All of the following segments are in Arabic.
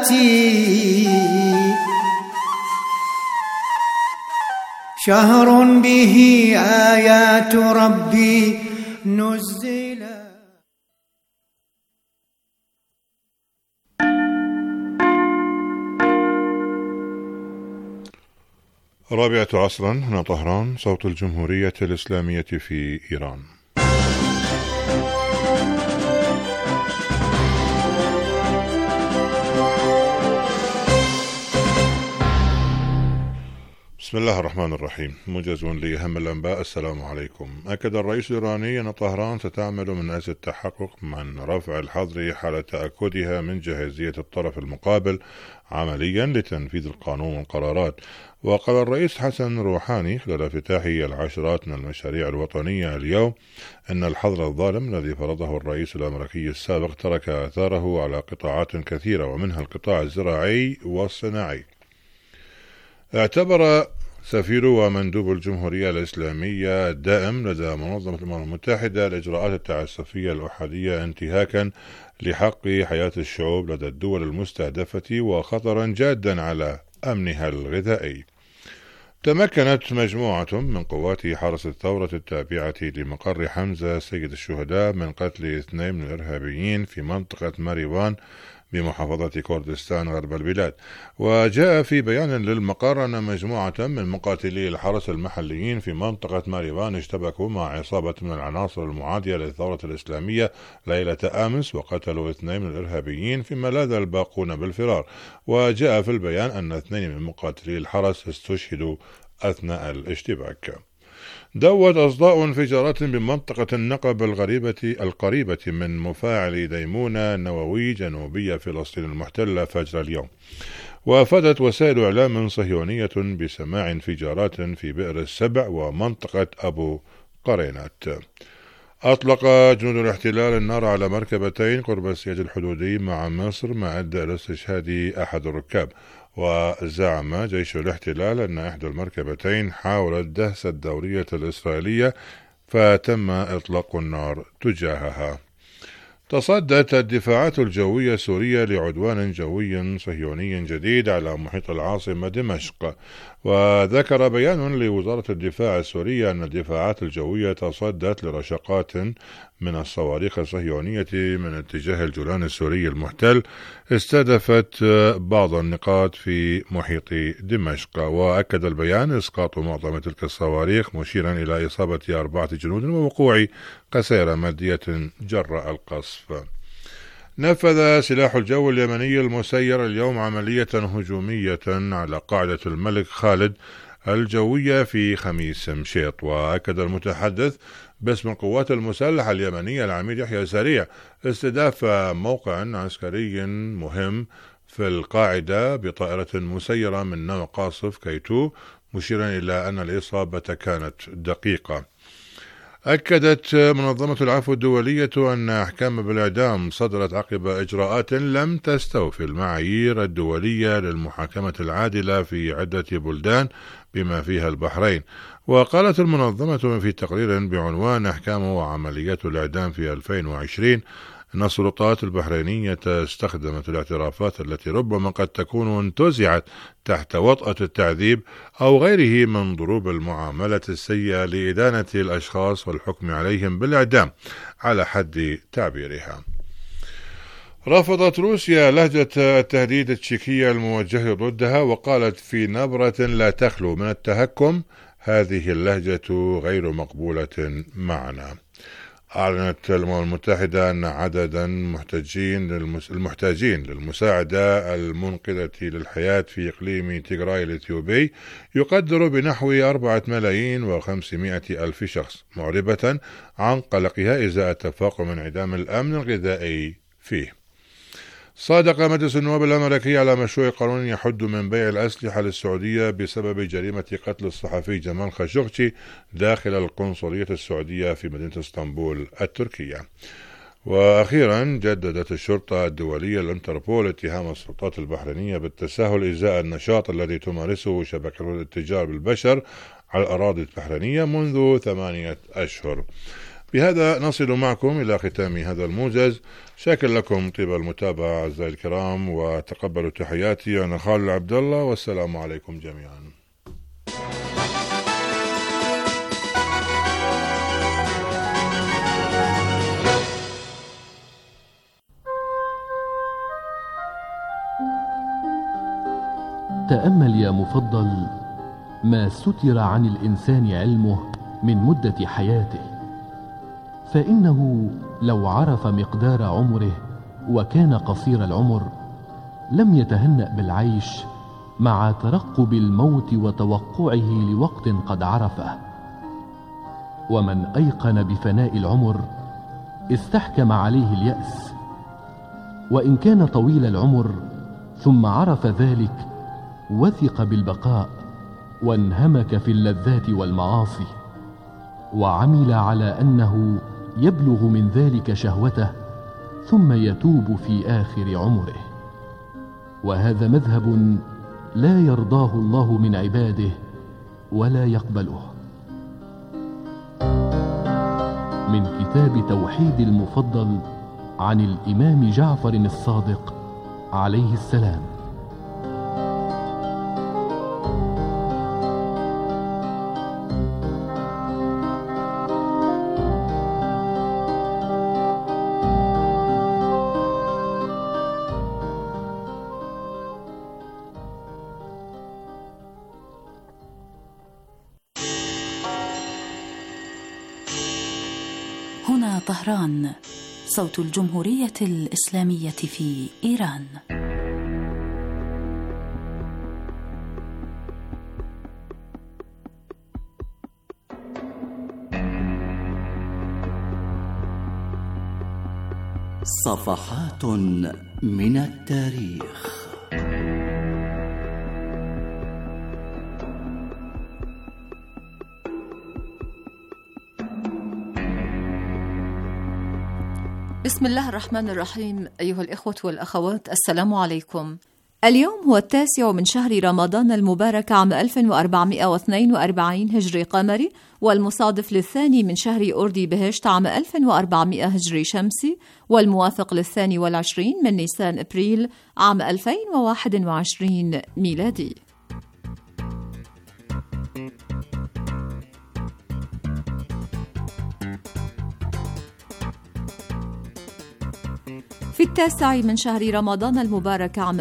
آياتي شهر به آيات ربي نزلا. رابعة عصرا، هنا طهران، صوت الجمهورية الإسلامية في إيران. بسم الله الرحمن الرحيم. موجز لأهم الأنباء. السلام عليكم. أكد الرئيس الإيراني أن طهران ستعمل من أجل التحقق من رفع الحظر حال تأكدها من جاهزية الطرف المقابل عمليا لتنفيذ القانون والقرارات. وقال الرئيس حسن روحاني خلال افتتاح العشرات من المشاريع الوطنية اليوم أن الحظر الظالم الذي فرضه الرئيس الأمريكي السابق ترك آثاره على قطاعات كثيرة ومنها القطاع الزراعي والصناعي. اعتبر سفير ومندوب الجمهورية الإسلامية الدائم لدى منظمة الأمم المتحدة الإجراءات التعسفية الأحادية انتهاكا لحق حياة الشعوب لدى الدول المستهدفة وخطرا جادا على أمنها الغذائي. تمكنت مجموعة من قوات حرس الثورة التابعة لمقر حمزة سيد الشهداء من قتل 2 من الإرهابيين في منطقة ماريوان بمحافظة كردستان غرب البلاد. وجاء في بيان للمقر أن مجموعة من مقاتلي الحرس المحليين في منطقة ماريوان اشتبكوا مع عصابة من العناصر المعادية للثورة الإسلامية ليلة أمس وقتلوا 2 من الإرهابيين فيما لاذ الباقون بالفرار. وجاء في البيان أن 2 من مقاتلي الحرس استشهدوا أثناء الاشتباك. دوت أصداء انفجارات بمنطقة النقب القريبة من مفاعل ديمونة نووي جنوبية فلسطين المحتلة فجر اليوم. وافادت وسائل إعلام صهيونية بسماع انفجارات في بئر السبع ومنطقة أبو قرينات. أطلق جنود الاحتلال النار على مركبتين قرب السياج الحدودي مع مصر ما أدى إلى استشهاد أحد الركاب. وزعم جيش الاحتلال أن إحدى المركبتين حاولت دهس الدورية الإسرائيلية فتم إطلاق النار تجاهها. تصدت الدفاعات الجوية السورية لعدوان جوي صهيوني جديد على محيط العاصمة دمشق. وذكر بيان لوزارة الدفاع السورية أن الدفاعات الجوية تصدت لرشقات من الصواريخ الصهيونية من اتجاه الجولان السوري المحتل استهدفت بعض النقاط في محيط دمشق. وأكد البيان إسقاط معظم تلك الصواريخ مشيرا إلى إصابة 4 جنود ووقوع خسائر مادية جراء القصف. نفذ سلاح الجو اليمني المسير اليوم عملية هجومية على قاعدة الملك خالد الجوية في خميس مشيط. وأكد المتحدث باسم القوات المسلحة اليمنية العميد يحيى سريع استهداف موقع عسكري مهم في القاعدة بطائرة مسيرة من نوع قاصف كيتو، مشيرا إلى أن الإصابة كانت دقيقة. أكدت منظمة العفو الدولية أن أحكام بالإعدام صدرت عقب إجراءات لم تستوفي المعايير الدولية للمحاكمة العادلة في عدة بلدان بما فيها البحرين. وقالت المنظمة في تقرير بعنوان أحكام وعمليات الإعدام في 2020 أن السلطات البحرينية استخدمت الاعترافات التي ربما قد تكون انتزعت تحت وطأة التعذيب أو غيره من ضروب المعاملة السيئة لإدانة الأشخاص والحكم عليهم بالإعدام على حد تعبيرها. رفضت روسيا لهجة التهديد التشيكية الموجه ضدها وقالت في نبرة لا تخلو من التهكم: هذه اللهجة غير مقبولة معنا. أعلنت الأمم المتحدة أن عددا المحتاجين للمساعدة المنقذة للحياة في إقليم تيغراي الإثيوبي يقدر بنحو 4,500,000 شخص، معربة عن قلقها إزاء تفاقم انعدام الأمن الغذائي فيه. صادق مجلس النواب الأمريكي على مشروع قانون يحد من بيع الأسلحة للسعودية بسبب جريمة قتل الصحفي جمال خاشقجي داخل القنصلية السعودية في مدينة اسطنبول التركية. وأخيرا جددت الشرطة الدولية الانتربول اتهام السلطات البحرينية بالتساهل إزاء النشاط الذي تمارسه شبكة الاتجار بالبشر على الأراضي البحرينية منذ 8 أشهر. بهذا نصل معكم إلى ختام هذا الموجز. شاكر لكم طيب المتابعة أعزائي الكرام، وتقبلوا تحياتي. أنا خالد عبد الله، والسلام عليكم جميعا. تأمل يا مفضل ما ستر عن الإنسان علمه من مدة حياته، فإنه لو عرف مقدار عمره وكان قصير العمر لم يتهنأ بالعيش مع ترقب الموت وتوقعه لوقت قد عرفه. ومن أيقن بفناء العمر استحكم عليه اليأس، وإن كان طويل العمر ثم عرف ذلك وثق بالبقاء وانهمك في اللذات والمعاصي، وعمل على أنه يبلغ من ذلك شهوته ثم يتوب في آخر عمره. وهذا مذهب لا يرضاه الله من عباده ولا يقبله. من كتاب توحيد المفضل عن الإمام جعفر الصادق عليه السلام. هنا طهران، صوت الجمهورية الإسلامية في إيران. صفحات من التاريخ. بسم الله الرحمن الرحيم. أيها الإخوة والأخوات، السلام عليكم. اليوم هو 9 من شهر رمضان المبارك عام 1442 هجري قمري، والمصادف للثاني من شهر أردي بهشت عام 1400 هجري شمسي، والموافق للثاني والعشرين من نيسان أبريل عام 2021 ميلادي. في 9 من شهر رمضان المبارك عام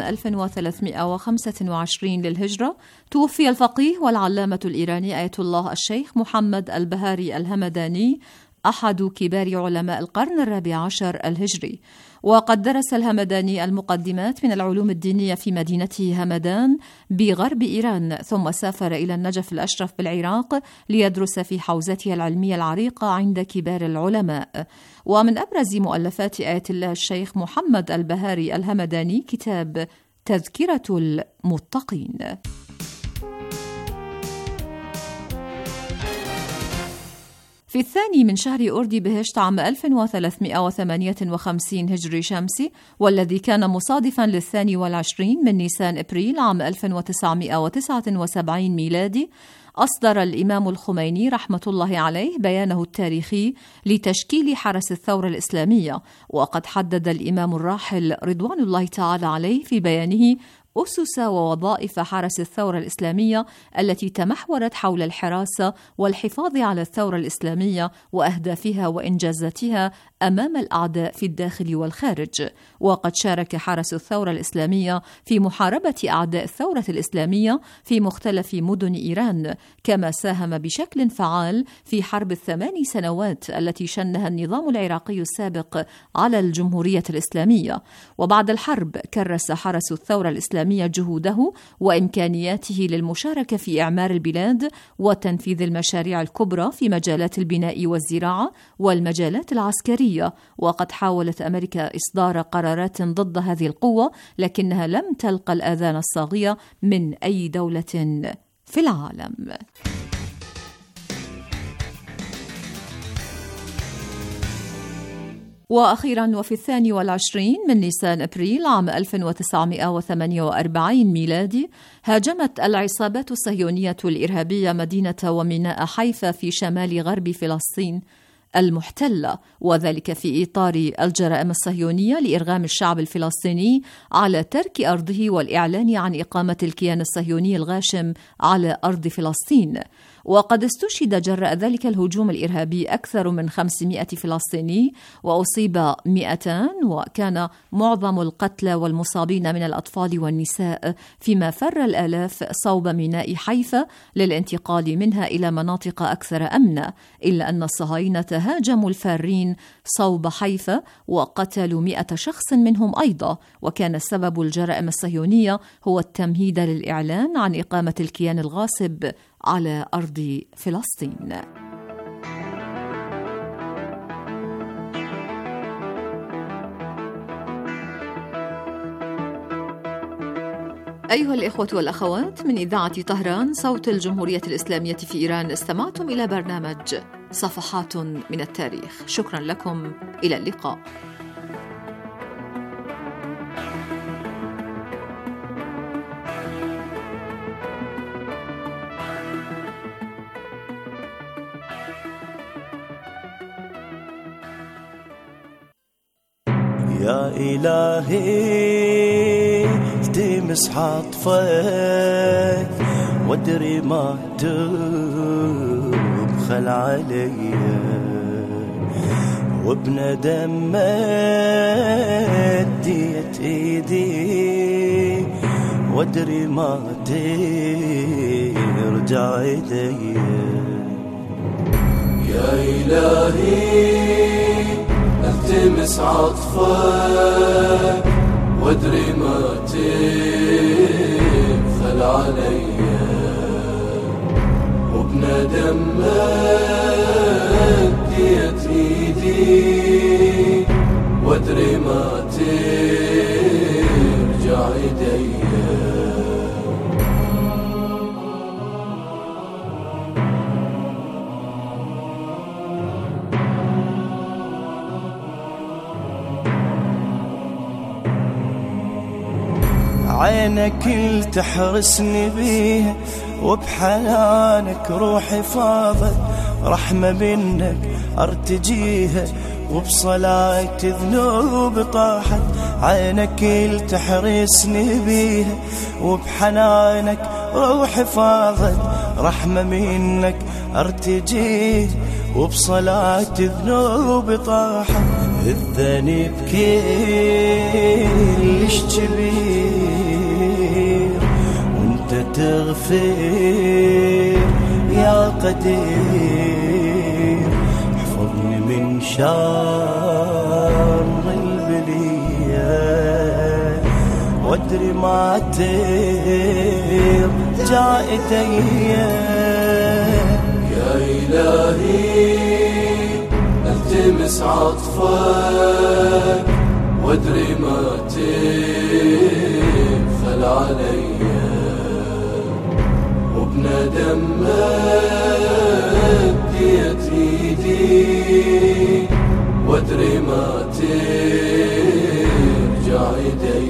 1325 للهجرة توفي الفقيه والعلامة الإيراني آية الله الشيخ محمد البهاري الهمداني، أحد كبار علماء القرن الرابع عشر الهجري. وقد درس الهمداني المقدمات من العلوم الدينية في مدينته همدان بغرب إيران، ثم سافر إلى النجف الأشرف بالعراق ليدرس في حوزته العلمية العريقة عند كبار العلماء. ومن أبرز مؤلفات آية الله الشيخ محمد البهاري الهمداني كتاب تذكرة المتقين. في 2 من شهر أردي بهشت عام 1358 هجري شمسي، والذي كان مصادفا للثاني والعشرين من نيسان أبريل عام 1979 ميلادي، أصدر الإمام الخميني رحمة الله عليه بيانه التاريخي لتشكيل حرس الثورة الإسلامية. وقد حدد الإمام الراحل رضوان الله تعالى عليه في بيانه أسس ووظائف حرس الثورة الإسلامية التي تمحورت حول الحراسة والحفاظ على الثورة الإسلامية وأهدافها وإنجازاتها أمام الأعداء في الداخل والخارج. وقد شارك حرس الثورة الإسلامية في محاربة أعداء الثورة الإسلامية في مختلف مدن إيران، كما ساهم بشكل فعال في حرب 8 سنوات التي شنها النظام العراقي السابق على الجمهورية الإسلامية. وبعد الحرب كرس حرس الثورة الإسلامية جهوده وإمكانياته للمشاركة في إعمار البلاد وتنفيذ المشاريع الكبرى في مجالات البناء والزراعة والمجالات العسكرية. وقد حاولت أمريكا إصدار قرارات ضد هذه القوة، لكنها لم تلقى الآذان الصاغية من أي دولة في العالم. وأخيرا، وفي 22 من نيسان أبريل عام 1948 ميلادي، هاجمت العصابات الصهيونية الإرهابية مدينة وميناء حيفا في شمال غرب فلسطين، المحتلة، وذلك في إطار الجرائم الصهيونية لإرغام الشعب الفلسطيني على ترك أرضه والإعلان عن إقامة الكيان الصهيوني الغاشم على أرض فلسطين. وقد استشهد جراء ذلك الهجوم الإرهابي أكثر من 500 فلسطيني، وأصيب 200، وكان معظم القتلى والمصابين من الأطفال والنساء، فيما فر الآلاف صوب ميناء حيفا للانتقال منها إلى مناطق أكثر أمنا، إلا أن الصهاينة هاجموا الفارين صوب حيفا وقتلوا 100 شخص منهم أيضا، وكان سبب الجرائم الصهيونية هو التمهيد للإعلان عن إقامة الكيان الغاصب على أرض فلسطين. أيها الإخوة والأخوات، من إذاعة طهران صوت الجمهورية الإسلامية في إيران، استمعتم إلى برنامج صفحات من التاريخ. شكرا لكم، إلى اللقاء. يا إلهي التمس عطفك وادري ما تبخل علي، وبندم مديت ايدي وادري ما ترجع إلي. يا إلهي التمس عطفك وادري ما تبخل علي، وبندم مديت ايدي وادري ما ترجع إلي. عينك اللي تحرسني بيها وبحنانك روحي فاضت، رحمة منك ارتجيها وبصلاتي ذنوب طاحت. عينك اللي تحرسني بيها وبحنانك روحي فاضت، رحمة منك ارتجيها وبصلاتي ذنوب طاحت. الذنب كلش كبير وانت تغفر يا قدير، احفظني من شر البلية وادري ما ترجع إلي. يا إلهي التمس عطفك وادري ما تبخل علي، وبندم مديت ايدي وادري ما ترجع إلي.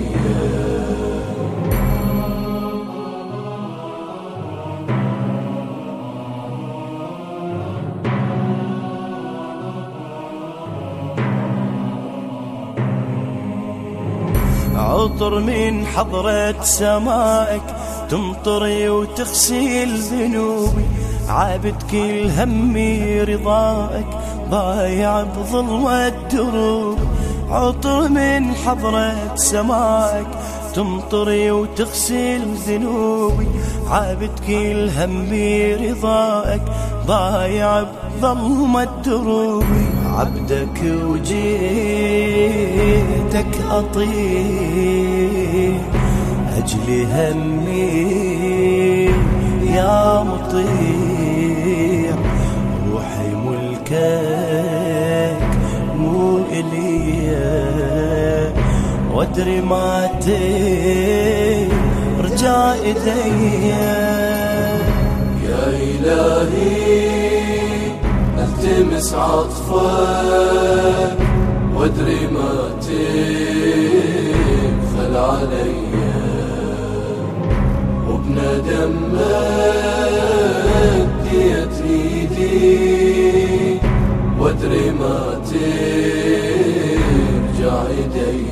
عطر من حضرة سمائك تمطري وتغسل ذنوبي، عابد كل همي رضائك ضايع بظلمة دروب. عطر من حضرة سمائك تمطري وتغسل ذنوبي، عابد كل همي رضائك ضايع بظلمة دروبي. عبدك وجيتك أطيع أجل همي يا مطيع، روحي ملكك مو إلي وادري ما ترجع إلي. يا إلهي التمس عطفك وادري ما تبخل علي، وبندم مديت ايدي وادري ما ترجع ايدي.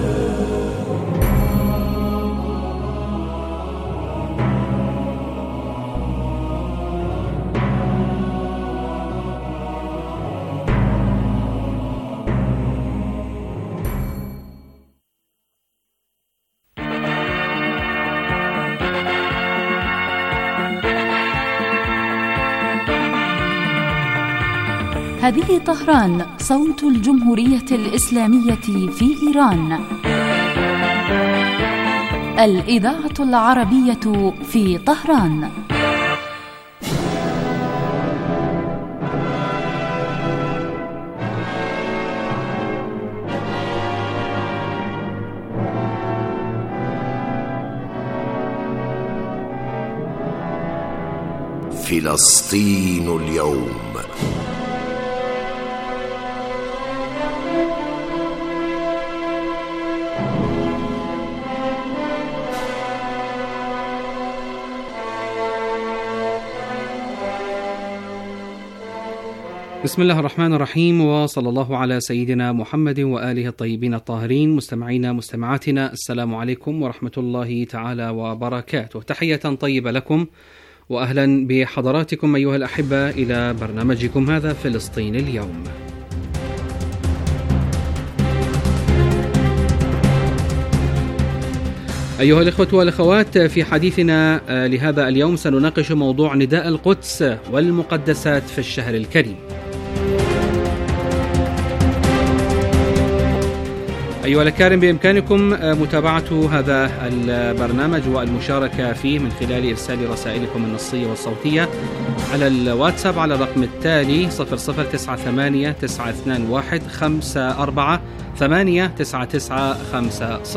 هذه طهران، صوت الجمهورية الإسلامية في إيران. الإذاعة العربية في طهران. فلسطين اليوم. بسم الله الرحمن الرحيم، وصلى الله على سيدنا محمد وآله الطيبين الطاهرين. مستمعينا مستمعاتنا، السلام عليكم ورحمة الله تعالى وبركاته. تحية طيبة لكم وأهلا بحضراتكم أيها الأحبة إلى برنامجكم هذا فلسطين اليوم. أيها الإخوة والأخوات، في حديثنا لهذا اليوم سنناقش موضوع نداء القدس والمقدسات في الشهر الكريم. أيها الأكارم، بإمكانكم متابعة هذا البرنامج والمشاركة فيه من خلال إرسال رسائلكم النصية والصوتية على الواتساب على الرقم التالي 0098-254-89950.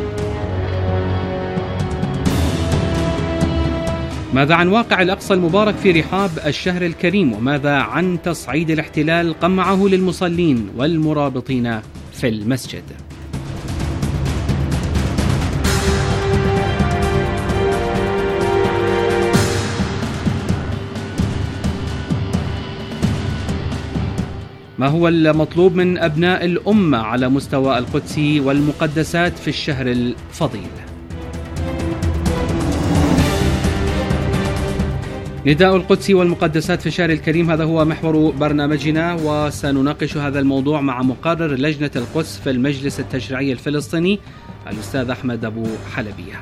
ماذا عن واقع الأقصى المبارك في رحاب الشهر الكريم؟ وماذا عن تصعيد الاحتلال قمعه للمصلين والمرابطين في المسجد؟ ما هو المطلوب من أبناء الأمة على مستوى القدس والمقدسات في الشهر الفضيل؟ نداء القدس والمقدسات في الشهر الكريم، هذا هو محور برنامجنا، وسنناقش هذا الموضوع مع مقرر لجنة القدس في المجلس التشريعي الفلسطيني الأستاذ أحمد أبو حلبية.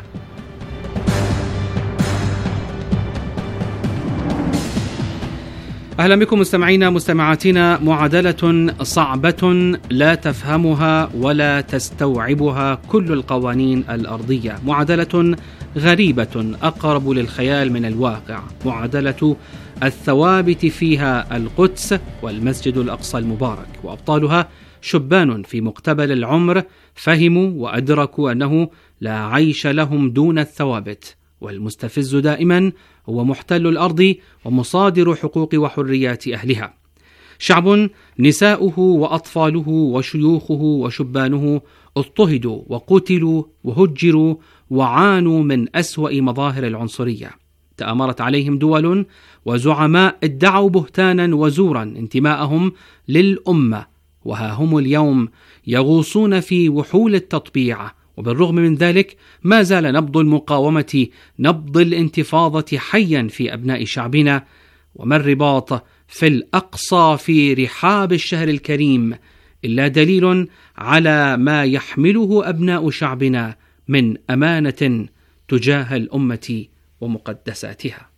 أهلا بكم مستمعينا مستمعاتنا. معادلة صعبة لا تفهمها ولا تستوعبها كل القوانين الأرضية، معادلة غريبة أقرب للخيال من الواقع، معادلة الثوابت فيها القدس والمسجد الأقصى المبارك، وأبطالها شبان في مقتبل العمر فهموا وأدركوا أنه لا عيش لهم دون الثوابت، والمستفز دائما هو محتل الأرض ومصادر حقوق وحريات أهلها. شعب نساؤه وأطفاله وشيوخه وشبانه اضطهدوا وقتلوا وهجروا وعانوا من أسوأ مظاهر العنصرية. تآمرت عليهم دول وزعماء ادعوا بهتانا وزورا انتماءهم للأمة، وها هم اليوم يغوصون في وحول التطبيع. وبالرغم من ذلك ما زال نبض المقاومة، نبض الانتفاضة حيا في أبناء شعبنا. وما الرباط في الأقصى في رحاب الشهر الكريم إلا دليل على ما يحمله أبناء شعبنا من أمانة تجاه الأمة ومقدساتها.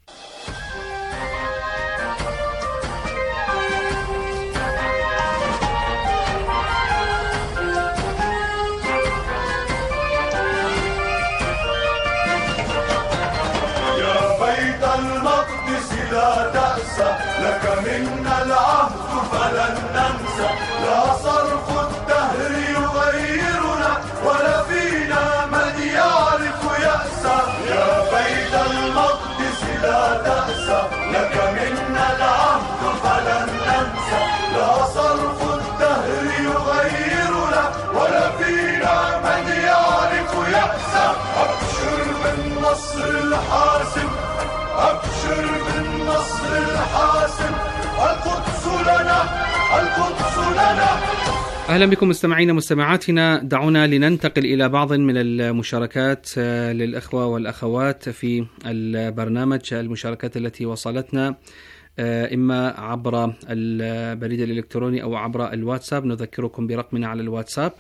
لا تأسى، لك منا العهد فلن ننسى، لا صرف الدهر يغيرنا ولا فينا من يعرف يأسى. يا بيت المقدس لا تأسى، لك منا العهد فلن ننسى، لا صرف الدهر يغيرنا ولا فينا من يعرف يأسى. أبشر بالنصر الحاسم، أبشر بالنصر الحاسم، القدس لنا أهلا بكم مستمعينا مستمعاتنا. دعونا لننتقل إلى بعض من المشاركات للأخوة والأخوات في البرنامج، المشاركات التي وصلتنا إما عبر البريد الإلكتروني أو عبر الواتساب. نذكركم برقمنا على الواتساب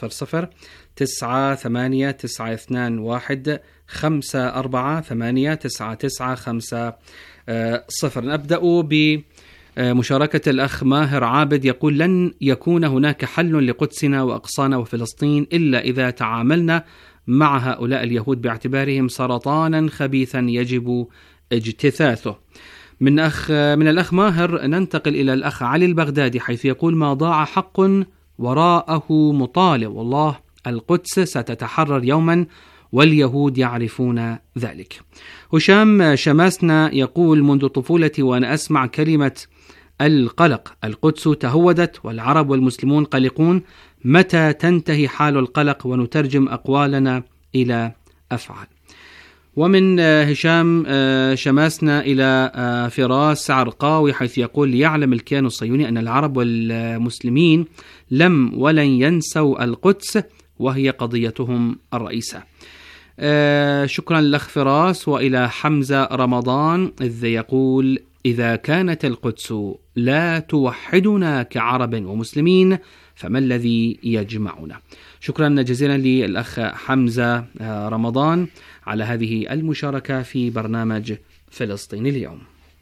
00-989-548-9950. نبدأ بمشاركة الأخ ماهر عابد، يقول: لن يكون هناك حل لقدسنا وأقصانا وفلسطين إلا إذا تعاملنا مع هؤلاء اليهود باعتبارهم سرطانا خبيثا يجب اجتثاثه. من الأخ ماهر ننتقل إلى الأخ علي البغدادي، حيث يقول: ما ضاع حق وراءه مطالب، والله القدس ستتحرر يوما واليهود يعرفون ذلك. هشام شماسنا يقول: منذ طفولتي وأنا أسمع كلمة القلق، القدس تهودت والعرب والمسلمون قلقون، متى تنتهي حال القلق ونترجم أقوالنا إلى أفعال. ومن هشام شماسنا إلى فراس عرقاوي، حيث يقول: ليعلم الكيان الصهيوني أن العرب والمسلمين لم ولن ينسوا القدس وهي قضيتهم الرئيسة. شكرا لأخ فراس. وإلى حمزة رمضان إذ يقول: إذا كانت القدس لا توحدنا كعرب ومسلمين فما الذي يجمعنا؟ شكرا جزيلا للأخ حمزة رمضان على هذه المشاركة في برنامج فلسطين اليوم.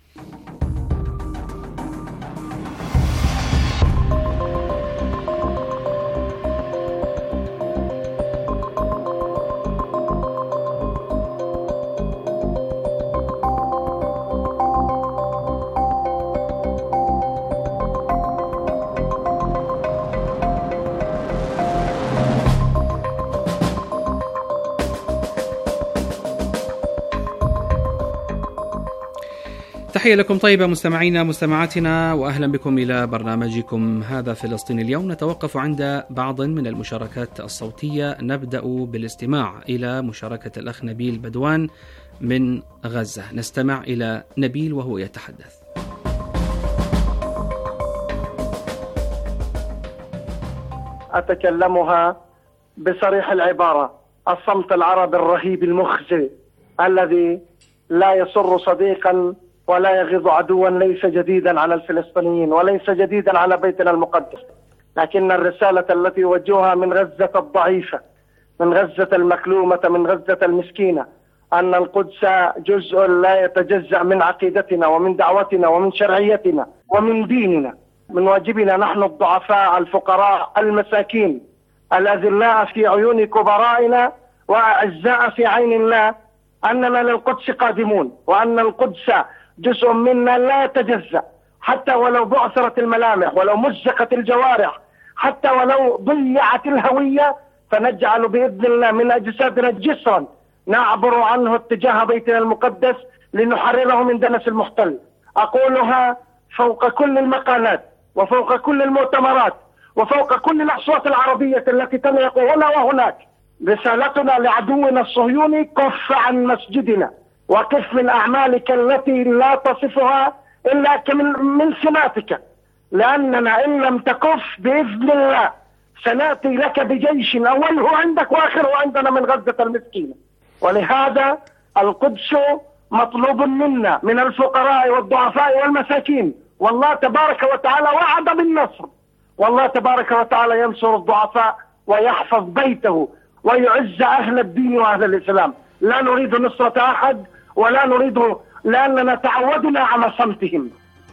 تحية لكم طيبة مستمعينا مستمعاتنا، وأهلا بكم إلى برنامجكم هذا فلسطين اليوم. نتوقف عند بعض من المشاركات الصوتية. نبدأ بالاستماع إلى مشاركة الأخ نبيل بدوان من غزة. نستمع إلى نبيل وهو يتحدث. أتكلمها بصريح العبارة: الصمت العربي الرهيب المخزي الذي لا يسر صديقا ولا يغيظ عدوا ليس جديدا على الفلسطينيين وليس جديدا على بيتنا المقدس، لكن الرسالة التي يوجهها من غزة الضعيفة، من غزة المكلومة، من غزة المسكينة، أن القدس جزء لا يتجزأ من عقيدتنا ومن دعوتنا ومن شرعيتنا ومن ديننا. من واجبنا نحن الضعفاء الفقراء المساكين الأذلاء في عيون كبرائنا وأعزاء في عين الله أننا للقدس قادمون، وأن القدس جزء منا لا يتجزأ، حتى ولو بعثرت الملامح، ولو مزقت الجوارح، حتى ولو ضيعت الهوية، فنجعل بإذن الله من أجسادنا جسرا نعبر عنه اتجاه بيتنا المقدس لنحرره من دنس المحتل. أقولها فوق كل المقالات وفوق كل المؤتمرات وفوق كل الأصوات العربية التي تنعق هنا وهناك. رسالتنا لعدونا الصهيوني: كف عن مسجدنا وكف من أعمالك التي لا تصفها إلا من سماتك، لأننا إن لم تكف بإذن الله سنأتي لك بجيش أوله عندك وآخره عندنا من غزة المسكينة. ولهذا القدس مطلوب منا من الفقراء والضعفاء والمساكين، والله تبارك وتعالى وعد بالنصر، والله تبارك وتعالى ينصر الضعفاء ويحفظ بيته ويعز أهل الدين وأهل الإسلام. لا نريد نصرة أحد ولا نريده، لأننا تعودنا على صمتهم.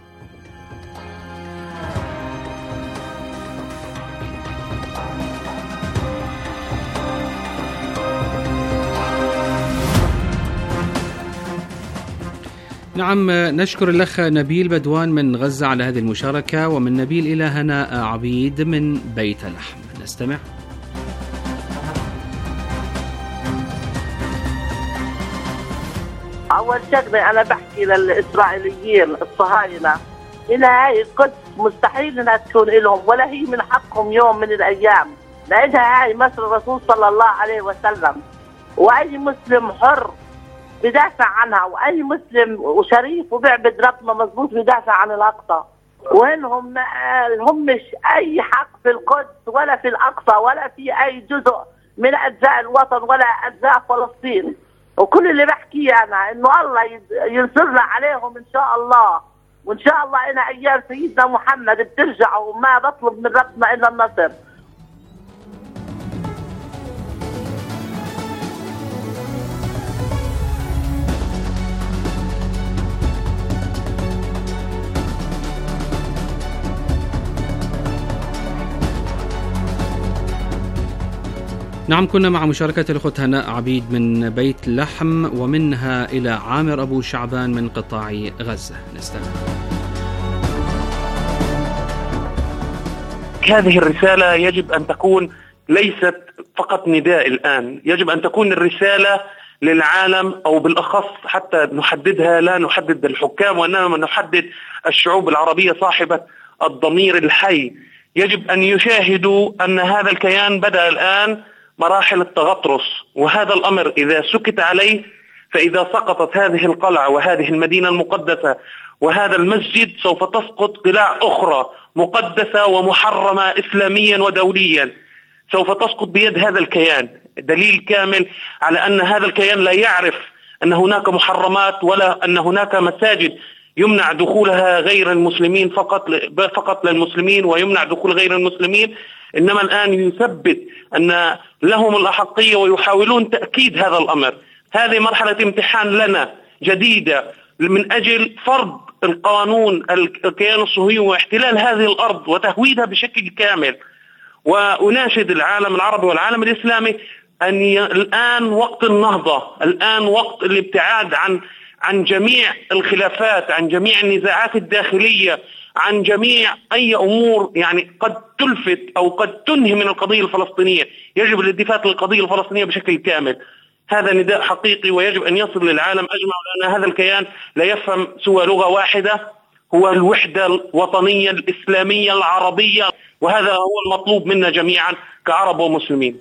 نعم، نشكر الأخ نبيل بدوان من غزة على هذه المشاركة. ومن نبيل إلى هناء عبيد من بيت لحم. نستمع. أول شغلة أنا بحكي للإسرائيليين الصهاينة إن هاي القدس مستحيل إنها تكون لهم، ولا هي من حقهم يوم من الأيام، لأنها هاي مصر الرسول صلى الله عليه وسلم، وأي مسلم حر بدافع عنها، وأي مسلم وشريف وبيعبد ربنا مظبوط بدافع عن الأقصى. وإنهم همش أي حق في القدس ولا في الأقصى ولا في أي جزء من أجزاء الوطن ولا أجزاء فلسطين. وكل اللي بحكيه أنا إنه الله ينصرنا عليهم إن شاء الله، وإن شاء الله إن أيام سيدنا محمد بترجع، وما بطلب من ربنا إلا النصر. نعم، كنا مع مشاركة الأخت هناء عبيد من بيت لحم، ومنها إلى عامر أبو شعبان من قطاع غزة. نستمع. هذه الرسالة يجب أن تكون ليست فقط نداء الآن، يجب أن تكون الرسالة للعالم، أو بالأخص حتى نحددها لا نحدد الحكام وإنما نحدد الشعوب العربية صاحبة الضمير الحي. يجب أن يشاهدوا أن هذا الكيان بدأ الآن مراحل التغطرس، وهذا الأمر إذا سكت عليه، فإذا سقطت هذه القلعة وهذه المدينة المقدسة وهذا المسجد سوف تسقط قلاع أخرى مقدسة ومحرمة إسلاميا ودوليا، سوف تسقط بيد هذا الكيان. دليل كامل على أن هذا الكيان لا يعرف أن هناك محرمات ولا أن هناك مساجد يمنع دخولها غير المسلمين فقط للمسلمين ويمنع دخول غير المسلمين، إنما الآن يثبت أن لهم الأحقية ويحاولون تأكيد هذا الأمر. هذه مرحلة امتحان لنا جديدة من أجل فرض القانون الكيان الصهيوني واحتلال هذه الأرض وتهويدها بشكل كامل. وأناشد العالم العربي والعالم الإسلامي أن الآن وقت النهضة، الآن وقت الابتعاد عن جميع الخلافات، عن جميع النزاعات الداخلية، عن جميع أي أمور يعني قد تلفت أو قد تنهي من القضية الفلسطينية. يجب الالتفات للقضية الفلسطينية بشكل كامل. هذا نداء حقيقي ويجب أن يصل للعالم أجمع، لأن هذا الكيان لا يفهم سوى لغة واحدة، هو الوحدة الوطنية الإسلامية العربية، وهذا هو المطلوب منا جميعا كعرب ومسلمين.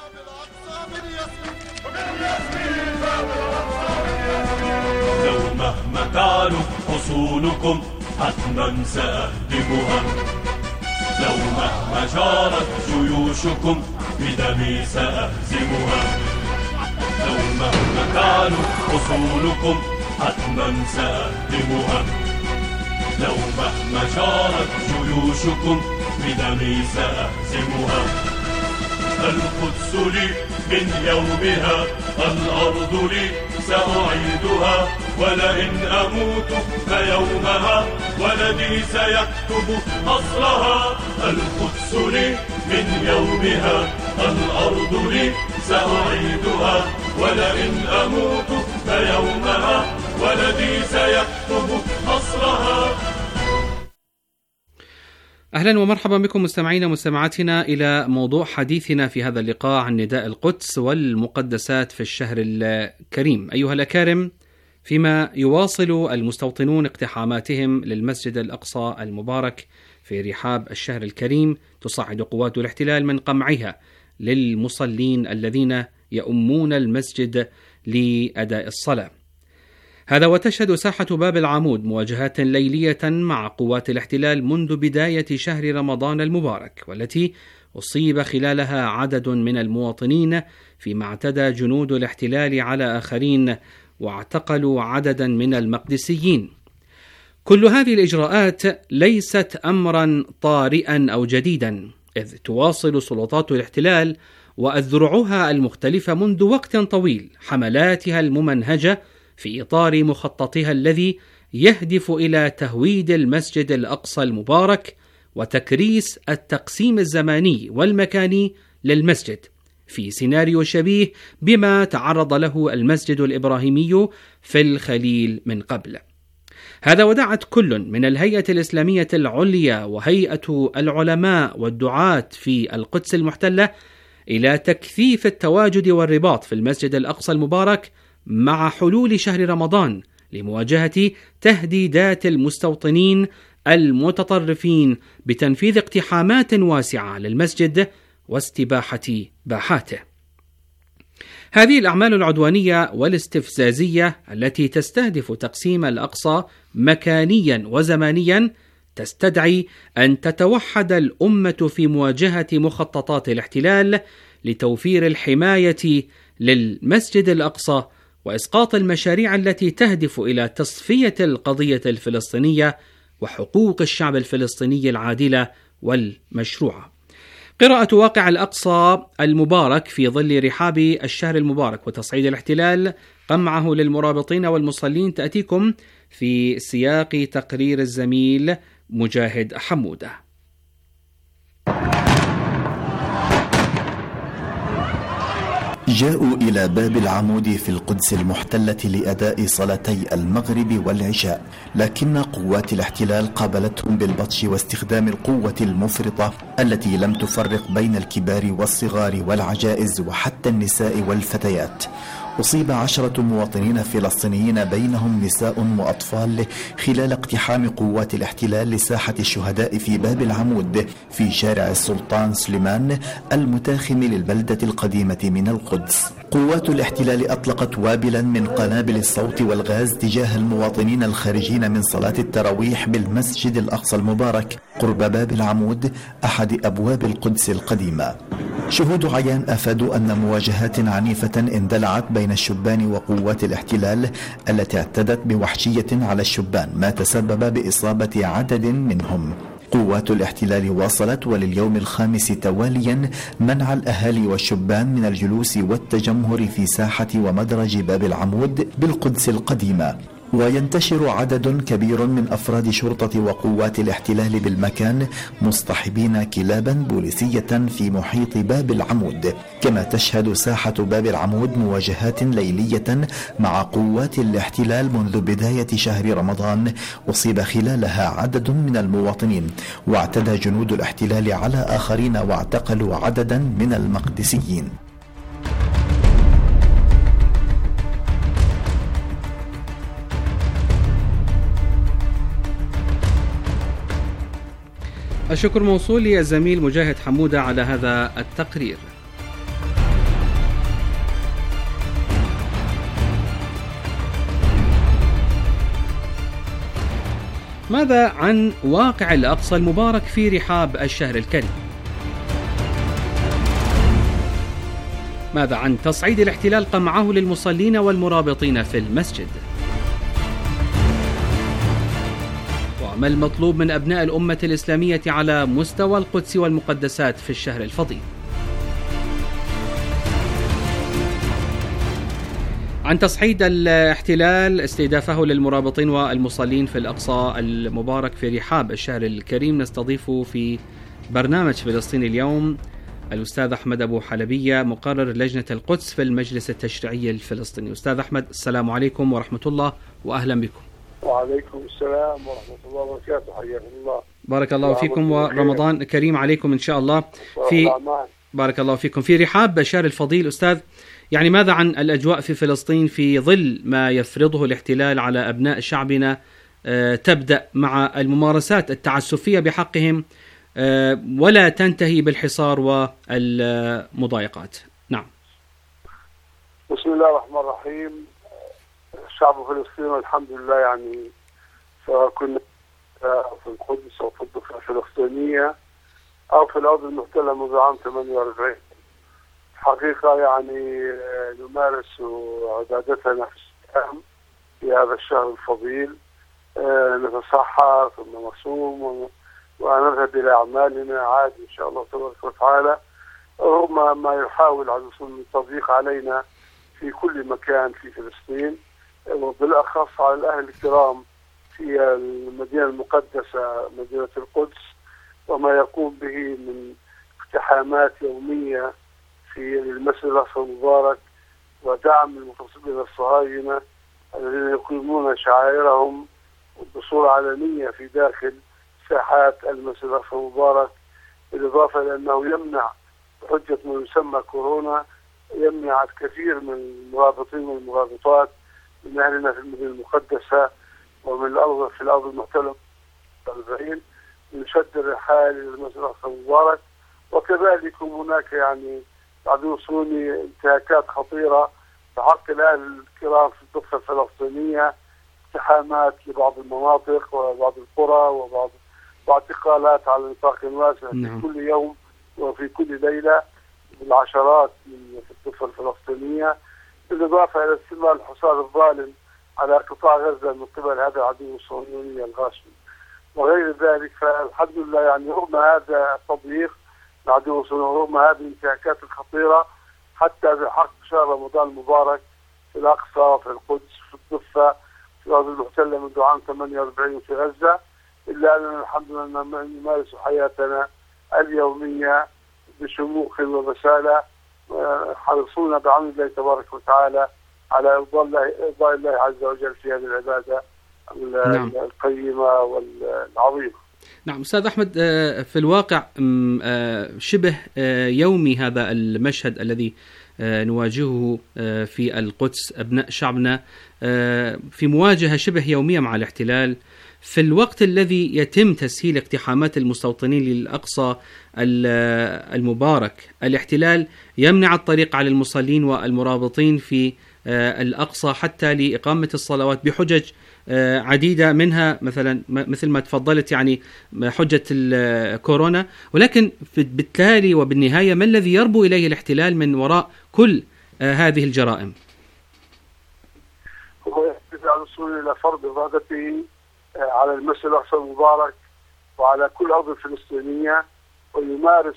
لو مهما كانوا حصونكم حتما سأهدمها، لو مهما جارت جيوشكم بدمي سأهزمها، لو مهما كانوا حصونكم حتما سأهدمها، لو مهما جارت جيوشكم بدمي سأهزمها. القدس لي من يومها، الأرض لي سأعيدها، ولئن أموت فيومها ولدي سيكتب نصرها. القدس لي من يومها، الأرض لي سأعيدها، ولئن أموت فيومها ولدي سيكتب نصرها. أهلا ومرحبا بكم مستمعينا ومستمعاتنا إلى موضوع حديثنا في هذا اللقاء عن نداء القدس والمقدسات في الشهر الكريم. أيها الأكارم، فيما يواصل المستوطنون اقتحاماتهم للمسجد الأقصى المبارك في رحاب الشهر الكريم، تصعد قوات الاحتلال من قمعها للمصلين الذين يؤمون المسجد لأداء الصلاة. هذا وتشهد ساحة باب العمود مواجهات ليلية مع قوات الاحتلال منذ بداية شهر رمضان المبارك، والتي أصيب خلالها عدد من المواطنين، فيما اعتدى جنود الاحتلال على آخرين واعتقلوا عددا من المقدسيين. كل هذه الإجراءات ليست أمرا طارئا أو جديدا، إذ تواصل سلطات الاحتلال وأذرعها المختلفة منذ وقت طويل حملاتها الممنهجة في إطار مخططها الذي يهدف إلى تهويد المسجد الأقصى المبارك وتكريس التقسيم الزماني والمكاني للمسجد، في سيناريو شبيه بما تعرض له المسجد الإبراهيمي في الخليل من قبل. هذا ودعت كل من الهيئة الإسلامية العليا وهيئة العلماء والدعاة في القدس المحتلة إلى تكثيف التواجد والرباط في المسجد الأقصى المبارك مع حلول شهر رمضان لمواجهة تهديدات المستوطنين المتطرفين بتنفيذ اقتحامات واسعة للمسجد واستباحة باحاته. هذه الأعمال العدوانية والاستفزازية التي تستهدف تقسيم الأقصى مكانيا وزمانيا وتستدعي أن تتوحد الأمة في مواجهة مخططات الاحتلال لتوفير الحماية للمسجد الأقصى وإسقاط المشاريع التي تهدف إلى تصفية القضية الفلسطينية وحقوق الشعب الفلسطيني العادلة والمشروعة. قراءة واقع الأقصى المبارك في ظل رحاب الشهر المبارك وتصعيد الاحتلال قمعه للمرابطين والمصلين تأتيكم في سياق تقرير الزميل مجاهد حمودة. جاءوا إلى باب العمود في القدس المحتلة لأداء صلاتي المغرب والعشاء، لكن قوات الاحتلال قابلتهم بالبطش واستخدام القوة المفرطة التي لم تفرق بين الكبار والصغار والعجائز وحتى النساء والفتيات. أصيب 10 مواطنين فلسطينيين بينهم نساء وأطفال خلال اقتحام قوات الاحتلال لساحة الشهداء في باب العمود في شارع السلطان سليمان المتاخم للبلدة القديمة من القدس. قوات الاحتلال أطلقت وابلا من قنابل الصوت والغاز تجاه المواطنين الخارجين من صلاة التراويح بالمسجد الأقصى المبارك قرب باب العمود أحد أبواب القدس القديمة. شهود عيان أفادوا أن مواجهات عنيفة اندلعت بين الشبان وقوات الاحتلال التي اعتدت بوحشية على الشبان ما تسبب بإصابة عدد منهم. قوات الاحتلال واصلت ولليوم الخامس تواليا منع الأهالي والشبان من الجلوس والتجمهر في ساحة ومدرج باب العمود بالقدس القديمة. وينتشر عدد كبير من أفراد شرطة وقوات الاحتلال بالمكان مصطحبين كلابا بوليسية في محيط باب العمود. كما تشهد ساحة باب العمود مواجهات ليلية مع قوات الاحتلال منذ بداية شهر رمضان أصيب خلالها عدد من المواطنين، واعتدى جنود الاحتلال على آخرين واعتقلوا عددا من المقدسيين. الشكر موصول للزميل مجاهد حمودة على هذا التقرير. ماذا عن واقع الأقصى المبارك في رحاب الشهر الكريم؟ ماذا عن تصعيد الاحتلال قمعه للمصلين والمرابطين في المسجد؟ وما المطلوب من أبناء الأمة الإسلامية على مستوى القدس والمقدسات في الشهر الفضيل؟ عن تصعيد الاحتلال استهدافه للمرابطين والمصلين في الأقصى المبارك في رحاب الشهر الكريم نستضيف في برنامج فلسطين اليوم الأستاذ أحمد أبو حلبية مقرر لجنة القدس في المجلس التشريعي الفلسطيني. أستاذ أحمد، السلام عليكم ورحمة الله وأهلا بكم. وعليكم السلام ورحمة الله وبركاته، حياكم الله. بارك الله فيكم ورمضان كريم عليكم إن شاء الله. بارك الله فيكم. في رحاب الشهر الفضيل أستاذ، يعني ماذا عن الأجواء في فلسطين في ظل ما يفرضه الاحتلال على أبناء شعبنا؟ تبدأ مع الممارسات التعسفية بحقهم ولا تنتهي بالحصار والمضايقات. نعم. بسم الله الرحمن الرحيم. الشعب الفلسطيني والحمد لله، يعني سواء كنا في القدس أو في الضفة الفلسطينية أو في الأرض المحتلة منذ عام 48 حقيقة يعني نمارس عبادتنا في الصيام في هذا الشهر الفضيل، نتصحى ثم نصوم ونذهب إلى أعمالنا عادي إن شاء الله تبارك وتعالى، رغم ما يحاول من التضييق علينا في كل مكان في فلسطين، وبالأخص على الأهل الكرام في المدينة المقدسة مدينة القدس، وما يقوم به من اقتحامات يومية في المسجد الأقصى المبارك ودعم المغتصبين الصهاينة الذين يقيمون شعائرهم بصورة علنية في داخل ساحات المسجد الأقصى المبارك، بالإضافة إلى أنه يمنع بحجة ما يسمى كورونا، يمنع الكثير من المرابطين والمرابطات من أهلنا في المدينة المقدسة ومن الأرض في الأرض المحتلة من شد الرحال إلى المسجد الأقصى المبارك. وكذلك هناك يعني بعد وصولي انتهاكات خطيرة بحق الأهل الكرام في الضفة الفلسطينية، اقتحامات لبعض المناطق وبعض القرى وبعض واعتقالات على نطاق واسع في كل يوم وفي كل ليلة بالعشرات من الضفة الفلسطينية، بالإضافة إلى استمرار الحصار الظالم على قطاع غزة من قبل هذا العدو الصهيوني الغاشم وغير ذلك. فالحمد لله يعني رغم هذا التضييق العدو الصهيوني، رغم هذه الانتهاكات الخطيرة حتى بحق شهر رمضان المبارك في الأقصى، في القدس، في الضفة، في الأرض المحتلة منذ عام 48 في غزة، إلا أننا الحمد لله نمارس حياتنا اليومية بشموخ وبسالة، حريصون بعون الله تبارك وتعالى على إرضاء الله عز وجل في هذه العبادة القيمة والعظيمة. نعم أستاذ أحمد، في الواقع شبه يومي هذا المشهد الذي نواجهه في القدس، أبناء شعبنا في مواجهة شبه يومية مع الاحتلال، في الوقت الذي يتم تسهيل اقتحامات المستوطنين للأقصى المبارك. الاحتلال يمنع الطريق على المصلين والمرابطين في الأقصى حتى لإقامة الصلوات بحجج عديدة، منها مثل ما تفضلت يعني حجة الكورونا، ولكن بالتالي وبالنهاية ما الذي يربو إليه الاحتلال من وراء كل هذه الجرائم؟ هو يستطيع الوصول إلى فرض إرادته على المسجد الأقصى المبارك وعلى كل الأرض الفلسطينية، ويمارس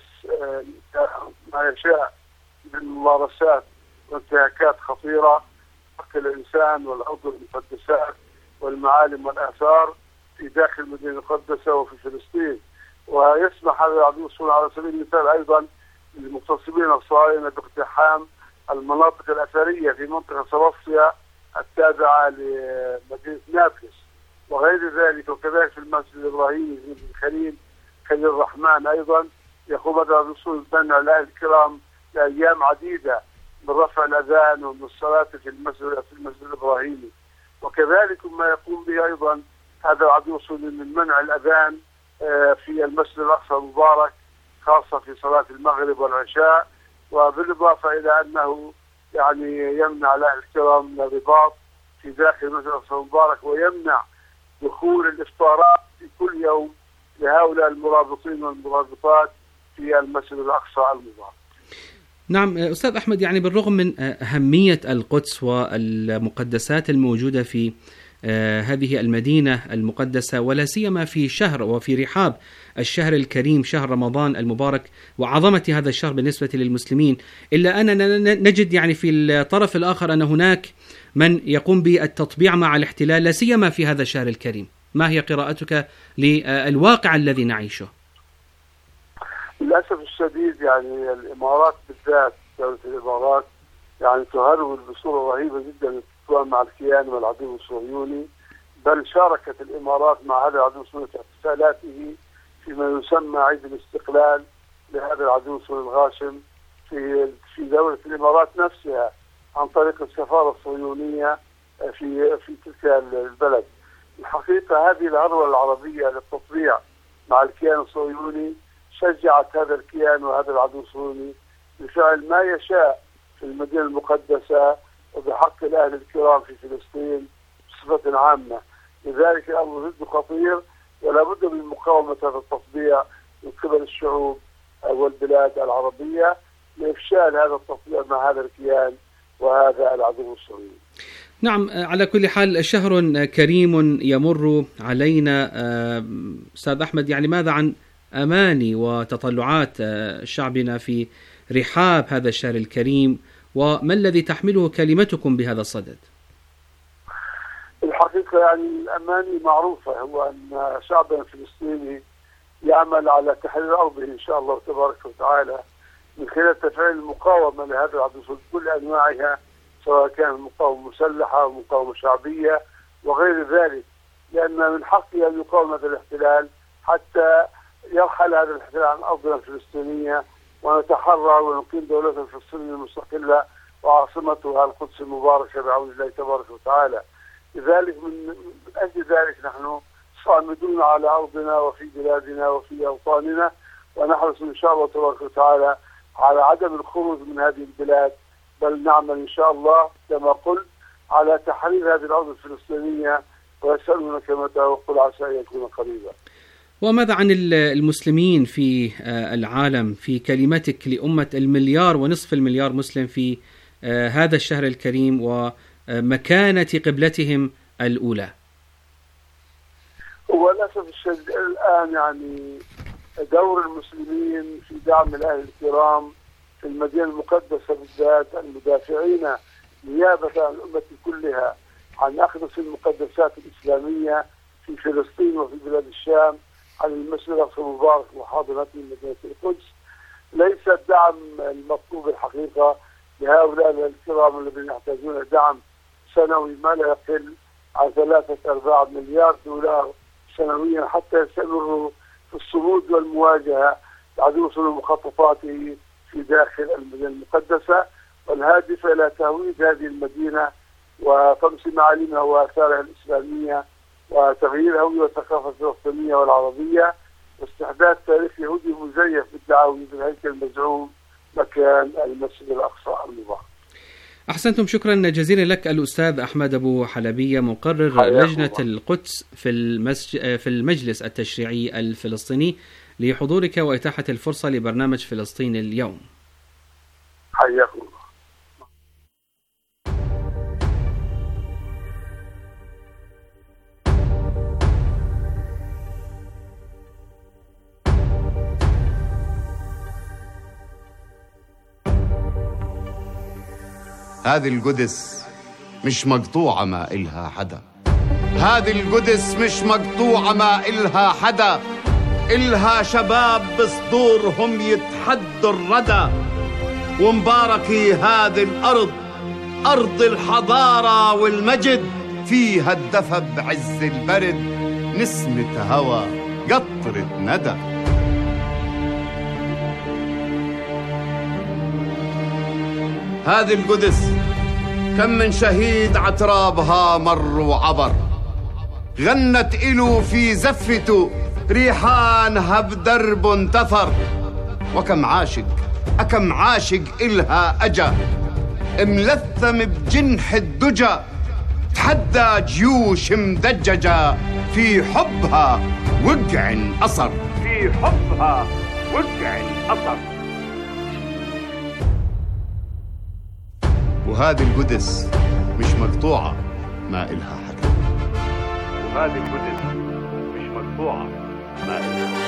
ما يشاء من ممارسات وانتهاكات خطيرة حق الإنسان والأرض المقدسات والمعالم والآثار في داخل المدينة المقدسة وفي فلسطين. ويسمح هذا العدو على سبيل المثال أيضا للمغتصبين الصهاينة باقتحام المناطق الأثرية في منطقة صرافسيا التابعة لمدينة نابلس وغير ذلك، وكذلك في المسجد الإبراهيمي في خليل الرحمن أيضا يقوم هذا الرسول بمنع الأهل الكرام لأيام عديدة من رفع الأذان ومن الصلاة في المسجد الإبراهيمي، وكذلك ما يقوم به أيضا هذا العدو من منع الأذان في المسجد الأقصى المبارك خاصة في صلاة المغرب والعشاء، وبالإضافة إلى أنه يعني يمنع الأهل الكرام من الرباط في داخل المسجد الأقصى المبارك، ويمنع دخول الإفطارات في كل يوم لهؤلاء المرابطين والمرابطات في المسجد الأقصى المبارك. نعم أستاذ أحمد، يعني بالرغم من أهمية القدس والمقدسات الموجودة في هذه المدينة المقدسة، ولا سيما في شهر وفي رحاب الشهر الكريم شهر رمضان المبارك وعظمة هذا الشهر بالنسبة للمسلمين، إلا أننا نجد يعني في الطرف الآخر أن هناك من يقوم بالتطبيع مع الاحتلال لا سيما في هذا الشهر الكريم. ما هي قراءتك للواقع الذي نعيشه؟ للأسف الشديد يعني الإمارات بالذات، دولة الإمارات يعني تهرول بصورة رهيبة جدا سواء مع الكيان والعدو الصهيوني، بل شاركت الإمارات مع هذا العدو الصهيوني في احتفالاته فيما يسمى عيد الاستقلال لهذا العدو الصهيوني الغاشم في دولة الإمارات نفسها عن طريق السفارة الصهيونية في تلك البلد. الحقيقة هذه الهرولة العربية للتطبيع مع الكيان الصهيوني شجعت هذا الكيان وهذا العدو الصهيوني بفعل ما يشاء في المدينة المقدسة وبحق الأهل الكرام في فلسطين بصفة عامة. لذلك الأمر جد خطير ولا بد من مقاومة هذا التطبيع من قبل الشعوب والبلاد العربية لإفشال هذا التطبيع مع هذا الكيان وهذا العدو الصهيوني. نعم، على كل حال شهر كريم يمر علينا أستاذ أحمد، يعني ماذا عن أماني وتطلعات شعبنا في رحاب هذا الشهر الكريم، وما الذي تحمله كلمتكم بهذا الصدد؟ الحقيقة يعني الأماني معروفة، هو أن شعبنا الفلسطيني يعمل على تحرير أرضه إن شاء الله تبارك وتعالى من خلال تفعيل المقاومة لهذا العدو بكل أنواعها، سواء كانت مقاومة مسلحة أو مقاومة شعبية وغير ذلك، لأن من حقه أن يقاوم هذا الاحتلال حتى يرحل هذا الاحتلال عن أرضنا الفلسطينية ونتحرر ونقيم دولة فلسطينية مستقلة وعاصمتها القدس المباركة بعون الله تبارك وتعالى. لذلك من أجل ذلك نحن صامدون على أرضنا وفي بلادنا وفي أوطاننا، ونحرص إن شاء الله تبارك وتعالى على عدم الخروج من هذه البلاد، بل نعمل إن شاء الله كما قلت على تحرير هذه الأرض الفلسطينية، ويسألونك متى وقل عسى أن يكون قريبا. وماذا عن المسلمين في العالم، في كلمتك لأمة 1.5 مليار مسلم في هذا الشهر الكريم ومكانة قبلتهم الأولى؟ وللأسف الشديد الآن يعني دور المسلمين في دعم الأهل الكرام في المدينة المقدسة بالذات، المدافعين نيابة عن الأمة كلها عن أخذ المقدسات الإسلامية في فلسطين وفي بلاد الشام، عن المسجد الأقصى المبارك وحاضنته مدينة القدس، ليس الدعم المطلوب الحقيقة لهؤلاء الكرام الذين يحتاجون دعم سنوي ما لا يقل عن 3-4 مليار دولار سنويا حتى يستمروا في الصمود والمواجهة لعدو مخططاته في داخل المدينة المقدسة، والهادف إلى تهويد هذه المدينة وطمس معالمها وآثارها الإسلامية وتغيير هوية والثقافة الفلسطينية والعربية واستحداث تاريخ يهودي مزيف بالدعاوي بالهيكل المزعوم مكان المسجد الأقصى المبارك. أحسنتم، شكرا جزيلا لك الأستاذ أحمد أبو حلبية، مقرر لجنة القدس في المجلس التشريعي الفلسطيني، لحضورك وإتاحة الفرصة لبرنامج فلسطين اليوم. حياكم الله. هذه القدس مش مقطوعة ما إلها حدا، هذه القدس مش مقطوعة ما إلها حدا، إلها شباب بصدورهم يتحدوا الردى، ومباركي هذه الأرض أرض الحضارة والمجد، فيها الدفى بعز البرد، نسمة هوى قطرة ندى. هذه القدس كم من شهيد عترابها مر وعبر، غنت إله في زفته ريحانها بدرب انتثر، وكم عاشق إلها أجا، ملثم بجنح الدجى، تحدى جيوش مدججة، في حبها وقع أثر، في حبها وقع أثر. وهذه القدس مش مقطوعة ما إلها حدا، وهذه القدس مش مقطوعة ما إلها حدا.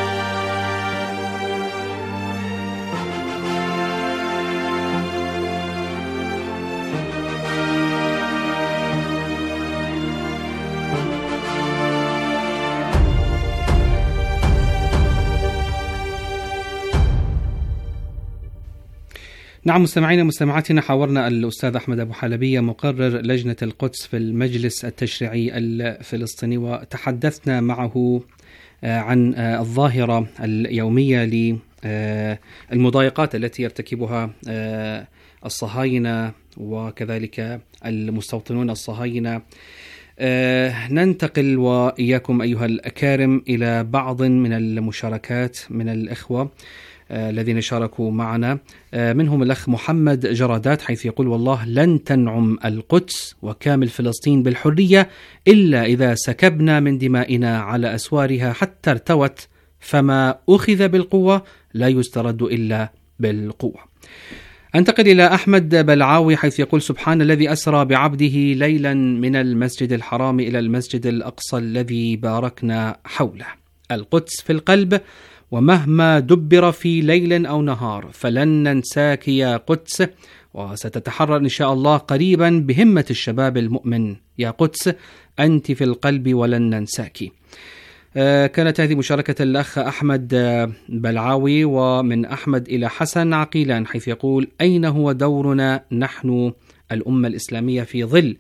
نعم مستمعينا مستمعاتنا، حاورنا الأستاذ أحمد أبو حلبية مقرر لجنة القدس في المجلس التشريعي الفلسطيني، وتحدثنا معه عن الظاهرة اليومية للمضايقات التي يرتكبها الصهاينة وكذلك المستوطنون الصهاينة. ننتقل وإياكم أيها الأكارم إلى بعض من المشاركات من الإخوة الذين شاركوا معنا، منهم الأخ محمد جرادات، حيث يقول: والله لن تنعم القدس وكامل فلسطين بالحرية إلا إذا سكبنا من دمائنا على أسوارها حتى ارتوت، فما أخذ بالقوة لا يسترد إلا بالقوة. أنتقل إلى أحمد بلعاوي، حيث يقول: سبحان الذي أسرى بعبده ليلا من المسجد الحرام إلى المسجد الأقصى الذي باركنا حوله. القدس في القلب، ومهما دبر في ليل أو نهار فلن ننساك يا قدس، وستتحرر إن شاء الله قريبا بهمة الشباب المؤمن. يا قدس أنت في القلب ولن ننساك. كانت هذه مشاركة الأخ أحمد بلعاوي. ومن أحمد إلى حسن عقيلان، حيث يقول: أين هو دورنا نحن الأمة الإسلامية في ظل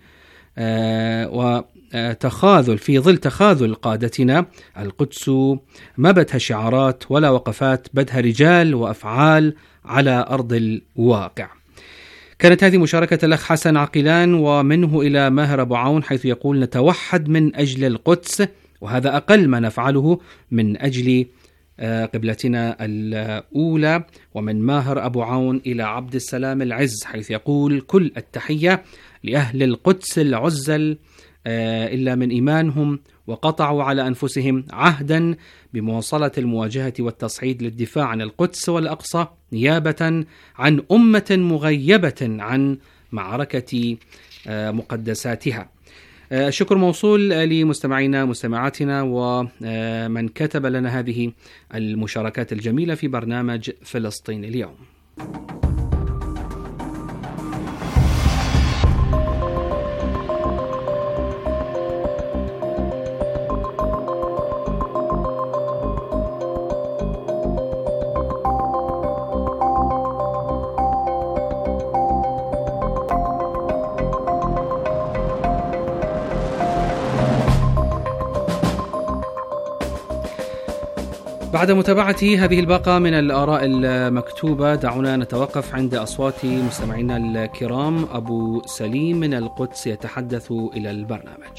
تخاذل قادتنا؟ القدس ما بدها شعارات ولا وقفات، بدها رجال وأفعال على أرض الواقع. كانت هذه مشاركة الأخ حسن عقيلان. ومنه إلى ماهر أبو عون، حيث يقول: نتوحد من أجل القدس، وهذا أقل ما نفعله من أجل قبلتنا الأولى. ومن ماهر أبو عون إلى عبد السلام العز، حيث يقول: كل التحية لأهل القدس العزل إلا من إيمانهم، وقطعوا على أنفسهم عهدا بمواصلة المواجهة والتصعيد للدفاع عن القدس والأقصى نيابة عن أمة مغيبة عن معركة مقدساتها. الشكر موصول لمستمعينا مستمعاتنا ومن كتب لنا هذه المشاركات الجميلة في برنامج فلسطين اليوم. بعد متابعة هذه الباقة من الآراء المكتوبة، دعونا نتوقف عند أصوات مستمعينا الكرام. أبو سليم من القدس يتحدث إلى البرنامج.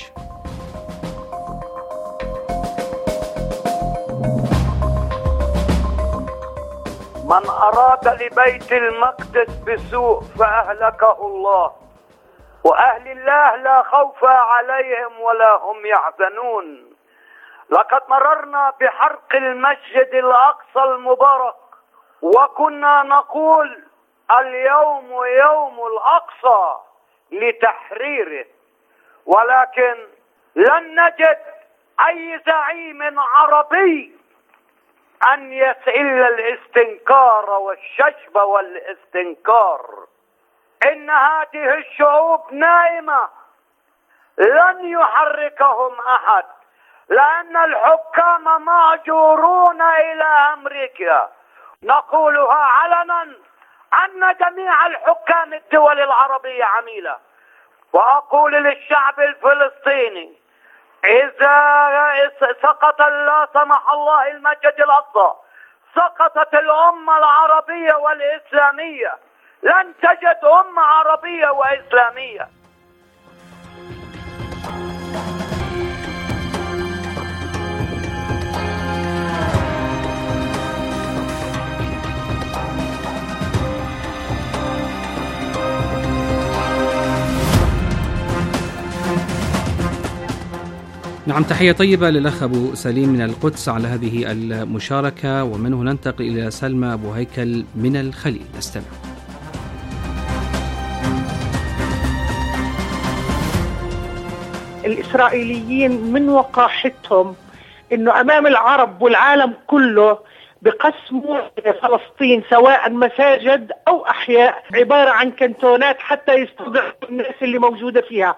من أراد لبيت المقدس بسوء فأهلكه الله، وأهل الله لا خوف عليهم ولا هم يحزنون. لقد مررنا بحرق المسجد الأقصى المبارك، وكنا نقول اليوم يوم الأقصى لتحريره، ولكن لن نجد أي زعيم عربي أن يسئل الاستنكار والشجب والاستنكار. إن هذه الشعوب نائمة، لن يحركهم أحد، لأن الحكام مأجورون إلى أمريكا. نقولها علنا أن جميع الحكام الدول العربية عميلة. وأقول للشعب الفلسطيني إذا سقط لا سمح الله المسجد الأقصى، سقطت الأمة العربية والإسلامية، لن تجد أمة عربية وإسلامية. نعم، تحية طيبة للأخ أبو سليم من القدس على هذه المشاركة. ومنه ننتقل إلى سلمى أبو هيكل من الخليل. استمع. الإسرائيليين من وقاحتهم إنه أمام العرب والعالم كله بقسموا فلسطين سواء مساجد أو أحياء عبارة عن كنتونات حتى يستضعفوا الناس اللي موجودة فيها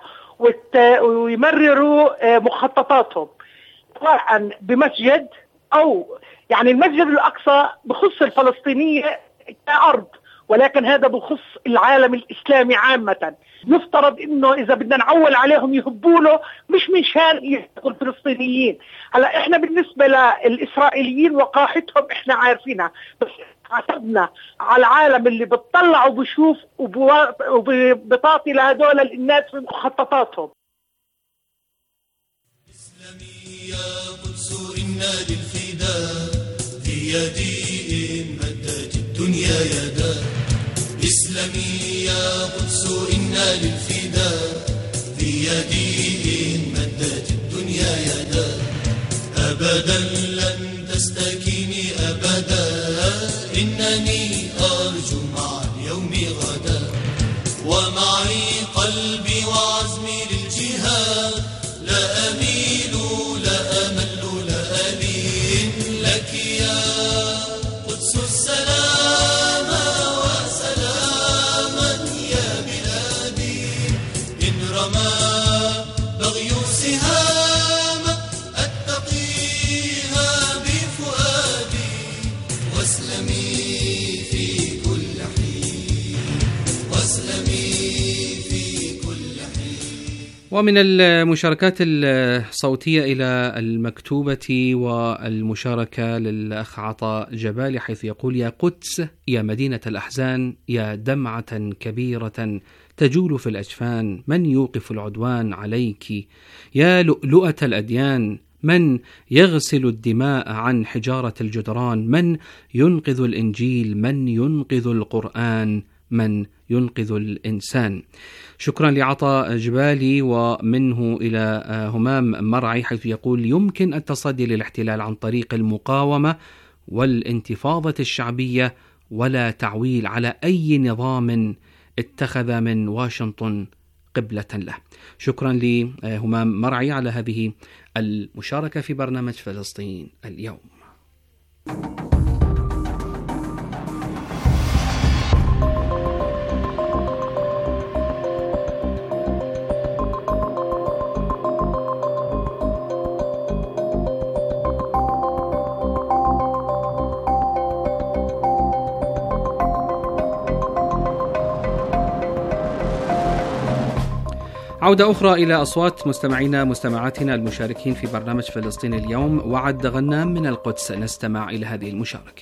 ويمرروا مخططاتهم، سواء بمسجد أو يعني المسجد الأقصى بخص الفلسطينية كأرض، ولكن هذا بخص العالم الإسلامي عامة. يفترض إنه إذا بدنا نعول عليهم يهبوا له، مش منشان يهبوا الفلسطينيين. هلا إحنا بالنسبة للإسرائيليين وقاحتهم إحنا عارفينها، بس حسبنا على العالم اللي بتطلع وبشوف وبطاطي لهدول الناس في مخططاتهم. إسلامي يا قدس إنا للفداء في يدي مدت الدنيا يدا. إسلامي يا قدس إنا للفداء في يدي مدت الدنيا يدا. أبدا لن تستكيني أبدا، إنني أرجو مع اليوم غدا، ومعي قلبي وعزمي للجهاد. لا أميل لا أمل لا ألين لك يا قدس السلام وسلاما يا بلادي. إن رمى بغي سهام أتقيها بفؤادي، واسلمي في كل حين، واسلمي في كل حين. ومن المشاركات الصوتية إلى المكتوبة والمشاركة للأخ عطاء جبالي، حيث يقول: يا قدس يا مدينة الأحزان، يا دمعة كبيرة تجول في الأجفان، من يوقف العدوان عليك؟ يا لؤلؤة الأديان، من يغسل الدماء عن حجارة الجدران؟ من ينقذ الإنجيل؟ من ينقذ القرآن؟ من ينقذ الإنسان. شكرا لعطاء جبالي. ومنه إلى همام مرعي حيث يقول: يمكن التصدي للاحتلال عن طريق المقاومة والانتفاضة الشعبية ولا تعويل على أي نظام اتخذ من واشنطن قبلة له. شكرا لهمام مرعي على هذه المشاركة في برنامج فلسطين اليوم. عودة أخرى إلى أصوات مستمعينا مستمعاتنا المشاركين في برنامج فلسطين اليوم. وعد غنام من القدس، نستمع إلى هذه المشاركة.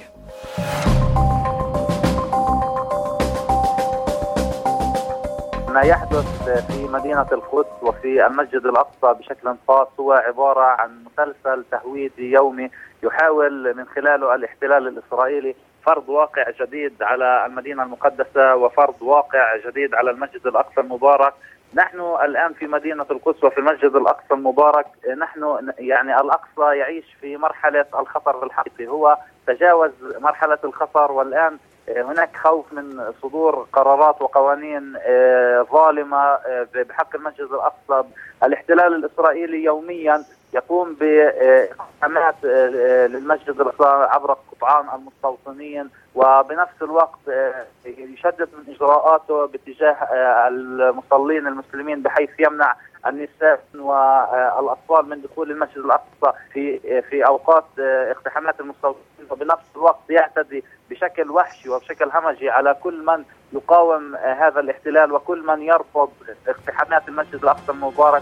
ما يحدث في مدينة القدس وفي المسجد الأقصى بشكل خاص هو عبارة عن مسلسل تهويدي يومي يحاول من خلاله الاحتلال الإسرائيلي فرض واقع جديد على المدينة المقدسة وفرض واقع جديد على المسجد الأقصى المبارك. نحن الآن في مدينة القدس وفي المسجد الأقصى المبارك، نحن يعني الأقصى يعيش في مرحلة الخطر الحقيقي، هو تجاوز مرحلة الخطر، والآن هناك خوف من صدور قرارات وقوانين ظالمة بحق المسجد الأقصى. الاحتلال الإسرائيلي يوميا يقوم باقتحامات للمسجد الأقصى عبر قطعان المستوطنين، وبنفس الوقت يشدد من إجراءاته باتجاه المصلين المسلمين بحيث يمنع النساء والأطفال من دخول المسجد الأقصى في أوقات اقتحامات المستوطنين، وبنفس الوقت يعتدي بشكل وحشي وبشكل همجي على كل من يقاوم هذا الاحتلال وكل من يرفض اقتحامات المسجد الأقصى المبارك.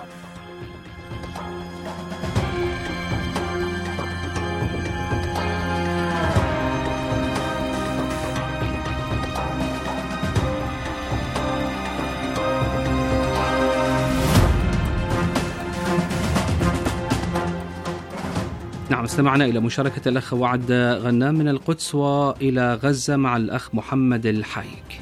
نعم، استمعنا إلى مشاركة الأخ وعد غنام من القدس، وإلى غزة مع الأخ محمد الحايك.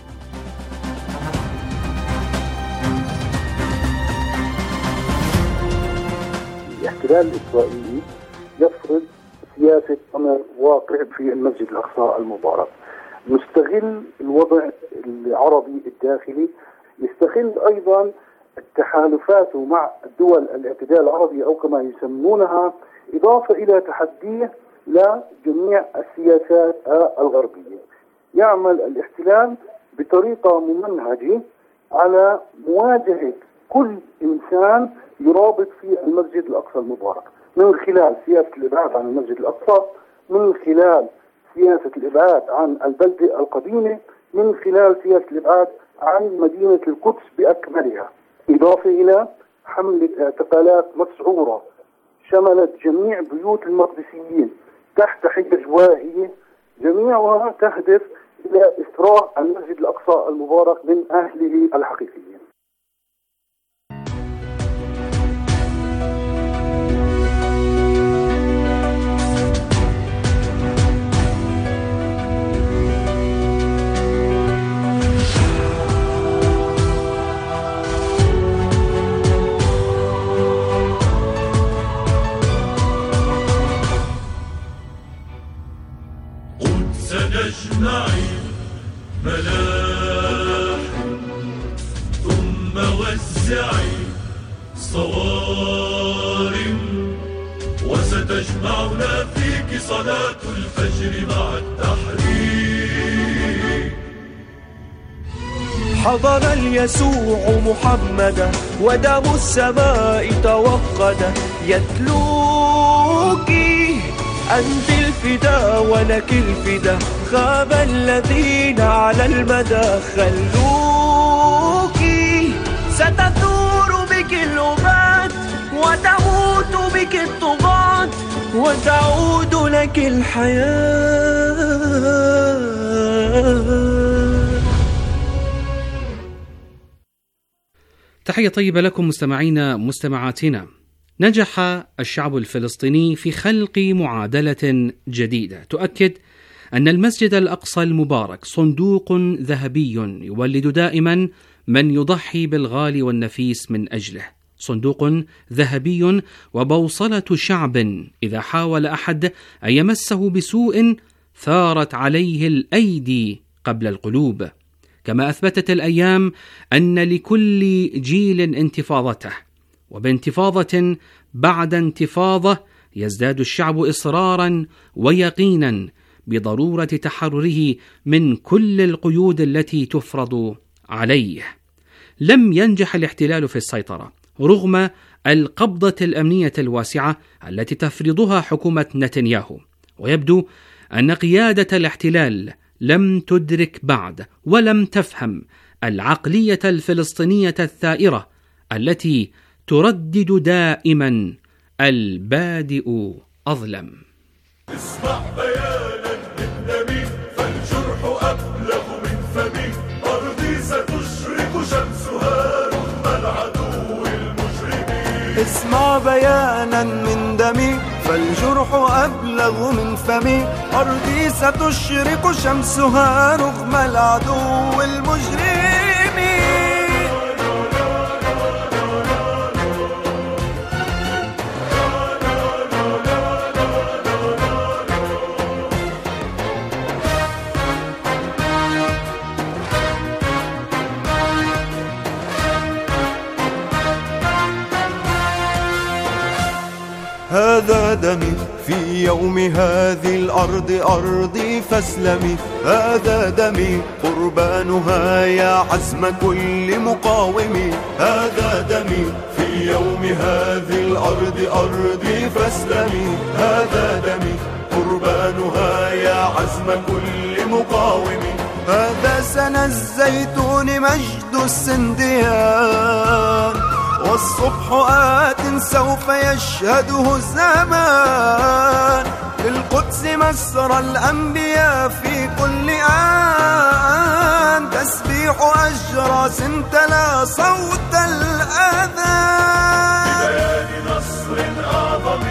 الاحتلال الإسرائيلي يفرض سياسة أمر واقع في المسجد الأقصى المبارك، مستغل الوضع العربي الداخلي، يستغل أيضا تحالفاته مع الدول الاعتدال العربي أو كما يسمونها، إضافة إلى تحديه لجميع السياسات الغربية. يعمل الاحتلال بطريقة ممنهجة على مواجهة كل إنسان يرابط في المسجد الأقصى المبارك، من خلال سياسة الإبعاد عن المسجد الأقصى، من خلال سياسة الإبعاد عن البلدة القديمة، من خلال سياسة الإبعاد عن مدينة القدس بأكملها، إضافة إلى حملة اعتقالات مسعورة شملت جميع بيوت المقدسيين تحت حجج واهية، جميعها تهدف إلى إسراء المسجد الأقصى المبارك من أهله الحقيقيين. سنجمعي ملاح ثم وزعي صوارم، وستجمعنا فيك صلاة الفجر مع التحرير. حضر اليسوع محمدا ودم السماء توقد، يتلوك أنت الفدا ولك الفدا، خاب الذين على المدى خلوك، ستثور بك الأباد وتموت بك الطغاة وتعود لك الحياة. تحية طيبة لكم مستمعينا مستمعاتنا. نجح الشعب الفلسطيني في خلق معادلة جديدة تؤكد أن المسجد الأقصى المبارك صندوق ذهبي يولد دائما من يضحي بالغالي والنفيس من أجله، صندوق ذهبي وبوصلة شعب إذا حاول أحد أن يمسه بسوء ثارت عليه الأيدي قبل القلوب. كما أثبتت الأيام أن لكل جيل انتفاضته، وبانتفاضة بعد انتفاضة يزداد الشعب إصرارا ويقينا بضرورة تحرره من كل القيود التي تفرض عليه. لم ينجح الاحتلال في السيطرة رغم القبضة الأمنية الواسعة التي تفرضها حكومة نتنياهو، ويبدو أن قيادة الاحتلال لم تدرك بعد ولم تفهم العقلية الفلسطينية الثائرة التي تردد دائما البادئ أظلم. اسمع بيانا من دمي فالجرح أبلغ من فمي، أرضي ستشرق شمسها رغم العدو المجرمين. اسمع بيانا من دمي فالجرح أبلغ من فمي، أرضي ستشرق شمسها رغم العدو المجرمين. هذا دمي في يوم هذه الأرض أرضي فاسلمي، هذا دمي قربانها يا عزم كل مقاوم، هذا دمي في يوم هذه الأرض أرضي فاسلمي، هذا دمي قربانها يا عزم كل مقاوم. هذا سنى الزيتون مجد السنديان، والصبح آت سوف يشهده الزمان، للقدس مسرى الأنبياء في كل آن، تسبيح أجراس تلا صوت الأذان ببيان نصر أعظم.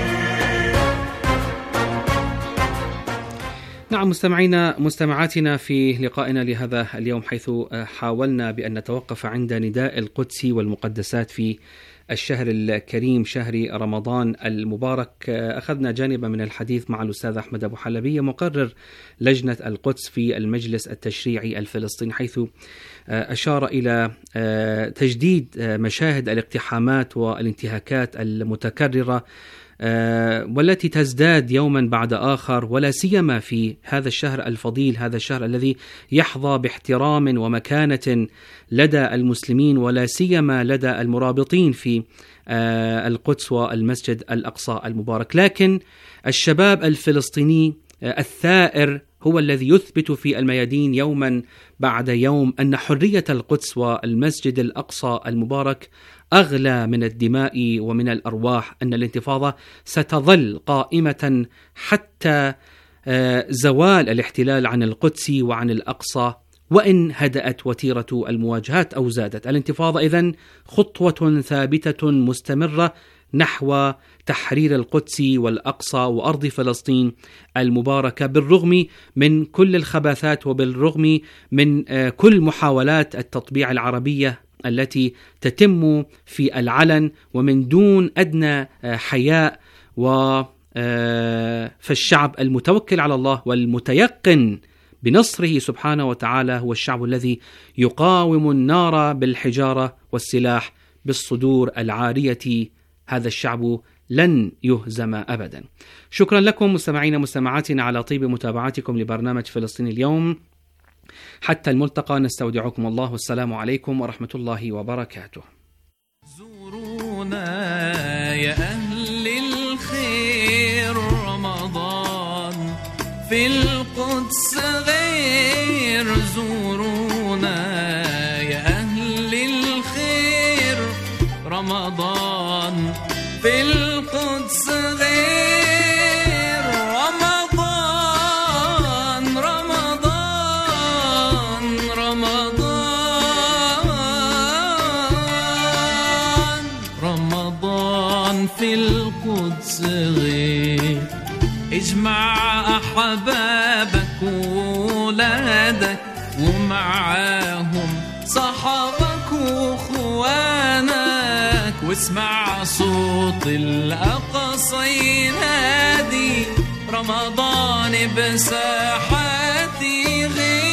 نعم مستمعاتنا في لقائنا لهذا اليوم، حيث حاولنا بأن نتوقف عند نداء القدس والمقدسات في الشهر الكريم شهر رمضان المبارك، أخذنا جانبا من الحديث مع الأستاذ أحمد أبو حلبية مقرر لجنة القدس في المجلس التشريعي الفلسطيني، حيث أشار إلى تجديد مشاهد الاقتحامات والانتهاكات المتكررة والتي تزداد يوما بعد آخر، ولا سيما في هذا الشهر الفضيل، هذا الشهر الذي يحظى باحترام ومكانة لدى المسلمين ولا سيما لدى المرابطين في القدس والمسجد الأقصى المبارك. لكن الشباب الفلسطيني الثائر هو الذي يثبت في الميادين يوما بعد يوم أن حرية القدس والمسجد الأقصى المبارك أغلى من الدماء ومن الأرواح، أن الانتفاضة ستظل قائمة حتى زوال الاحتلال عن القدس وعن الأقصى، وإن هدأت وتيرة المواجهات أو زادت. الانتفاضة إذن خطوة ثابتة مستمرة نحو تحرير القدس والأقصى وأرض فلسطين المباركة، بالرغم من كل الخباثات وبالرغم من كل محاولات التطبيع العربية التي تتم في العلن ومن دون أدنى حياء. فالشعب المتوكل على الله والمتيقن بنصره سبحانه وتعالى هو الشعب الذي يقاوم النار بالحجارة والسلاح بالصدور العارية. هذا الشعب لن يهزم أبدا. شكرا لكم مستمعين مستمعاتنا على طيب متابعتكم لبرنامج فلسطين اليوم. حتى الملتقى نستودعكم الله، والسلام عليكم ورحمة الله وبركاته. زورونا يا أهل الخير، رمضان في القدس غير، زورونا يا أهل الخير، رمضان في القدس غير، رمضان رمضان رمضان رمضان في القدس غير. اجمع أحبابك وولادك ومعاهم صحابك واخوانك، واسمع صوت الأقصى ينادي رمضان بساحاتي غير